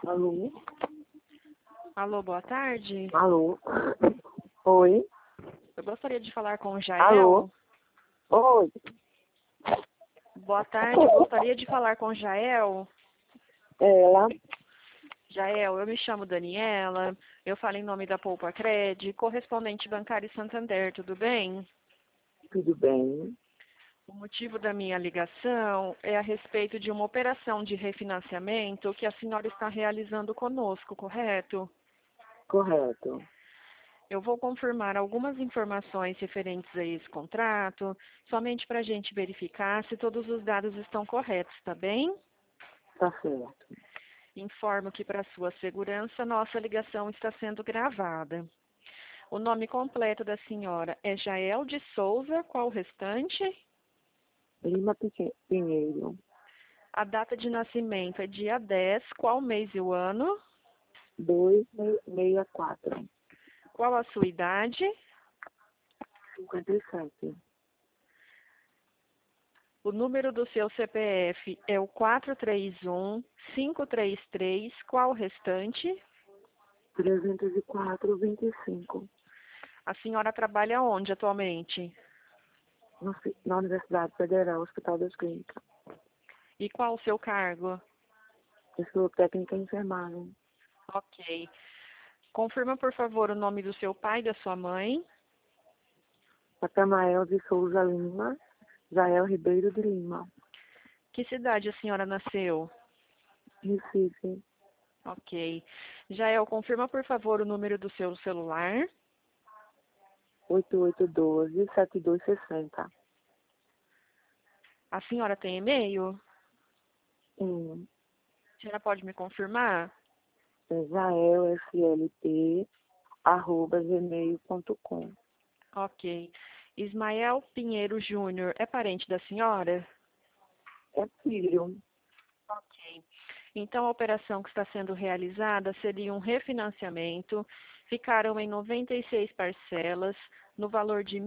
Alô? Alô, boa tarde. Alô? Oi? Eu gostaria de falar com o Alô? Jael. Oi? Boa tarde, eu gostaria de falar com o Jael. Ela? Jael, eu me chamo Daniela, eu falo em nome da Poupa Cred, correspondente bancário Santander, tudo bem? Tudo bem? O motivo da minha ligação é a respeito de uma operação de refinanciamento que a senhora está realizando conosco, correto? Correto. Eu vou confirmar algumas informações referentes a esse contrato, somente para a gente verificar se todos os dados estão corretos, tá bem? Tá certo. Informo que, para sua segurança, nossa ligação está sendo gravada. O nome completo da senhora é Jael de Souza, qual o restante? Lima Pinheiro. A data de nascimento é dia 10, qual mês e o ano? 264. Qual a sua idade? 57. O número do seu CPF é o 431-533, qual o restante? 304, 25. A senhora trabalha onde atualmente? Na Universidade Federal, Hospital das Clínicas. E qual o seu cargo? Eu sou técnica em enfermagem. Ok. Confirma, por favor, o nome do seu pai e da sua mãe. Natanael de Souza Lima. Jael Ribeiro de Lima. Que cidade a senhora nasceu? Recife. Ok. Jael, confirma, por favor, o número do seu celular. 8812-7260. A senhora tem e-mail? Sim. A senhora pode me confirmar? É jaelslt@gmail.com. Ok. Ismael Pinheiro Júnior é parente da senhora? É filho. Ok. Então, a operação que está sendo realizada seria um refinanciamento. Ficaram em 96 parcelas, no valor de R$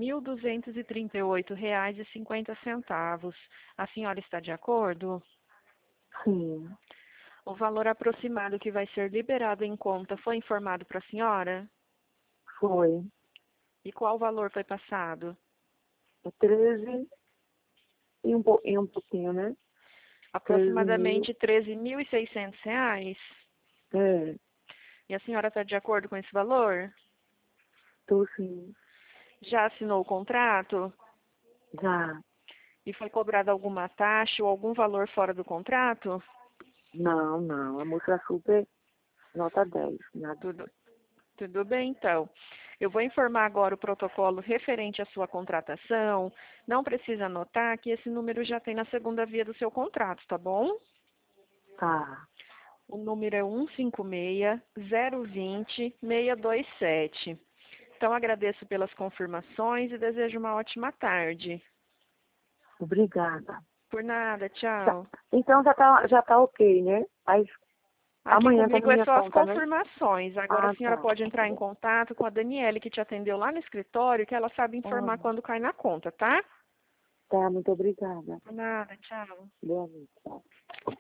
1.238,50. A senhora está de acordo? Sim. O valor aproximado que vai ser liberado em conta foi informado para a senhora? Foi. E qual valor foi passado? 13 e um pouquinho, né? 13 mil. Aproximadamente R$ 13.600. É, E a senhora está de acordo com esse valor? tô sim. Já assinou o contrato? Já. E foi cobrada alguma taxa ou algum valor fora do contrato? Não, não. A moça super nota 10. Nada. Tudo, tudo bem, então. Eu vou informar agora o protocolo referente à sua contratação. Não precisa anotar que esse número já tem na segunda via do seu contrato, tá bom? Tá. O número é 156-020-627. Então, agradeço pelas confirmações e desejo uma ótima tarde. Obrigada. Por nada, Tá. tchau. Então já tá ok, né? Aí Aqui amanhã tá na comigo é minha só as conta, né? confirmações. Agora a Ah, senhora tá. pode entrar em contato com a Daniele, que te atendeu lá no escritório, que ela sabe Ah, informar quando cai na conta, tá? tá, muito obrigada. Por nada, tchau. Boa noite.